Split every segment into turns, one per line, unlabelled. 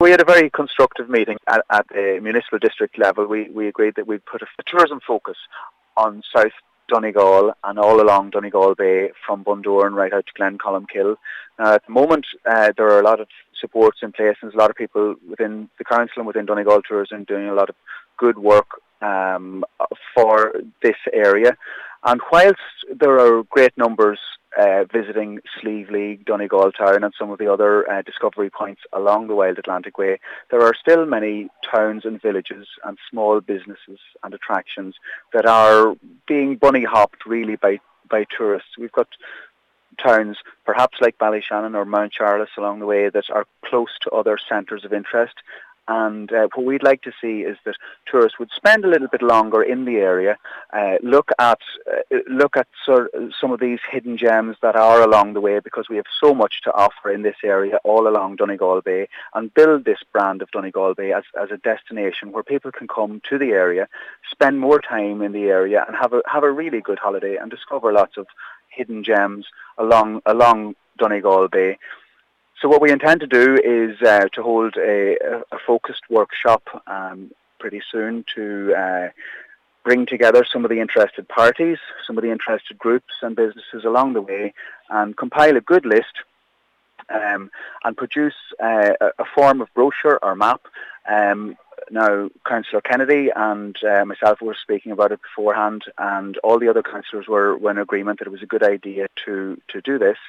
we had a very constructive meeting at the municipal district level. We agreed that we'd put a tourism focus on South Donegal and all along Donegal Bay from Bundoran right out to Glencolumkill. Now, at the moment, there are a lot of supports in place, and there's a lot of people within the council and within Donegal Tourism doing a lot of good work for this area. And whilst there are great numbers visiting Slieve League, Donegal Town and some of the other discovery points along the Wild Atlantic Way, there are still many towns and villages and small businesses and attractions that are being bunny-hopped really by tourists. We've got towns, perhaps like Ballyshannon or Mount Charles along the way, that are close to other centres of interest. And what we'd like to see is that tourists would spend a little bit longer in the area, look at some of these hidden gems that are along the way, because we have so much to offer in this area all along Donegal Bay, and build this brand of Donegal Bay as a destination where people can come to the area, spend more time in the area, and have a really good holiday and discover lots of hidden gems along Donegal Bay. So what we intend to do is to hold a focused workshop pretty soon to bring together some of the interested parties, some of the interested groups and businesses along the way, and compile a good list and produce a form of brochure or map. Now, Councillor Kennedy and myself were speaking about it beforehand, and all the other councillors were in agreement that it was a good idea to do this.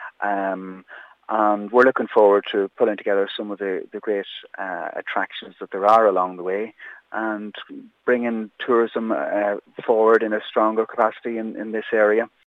And we're looking forward to putting together some of the great attractions that there are along the way, and bringing tourism forward in a stronger capacity in this area.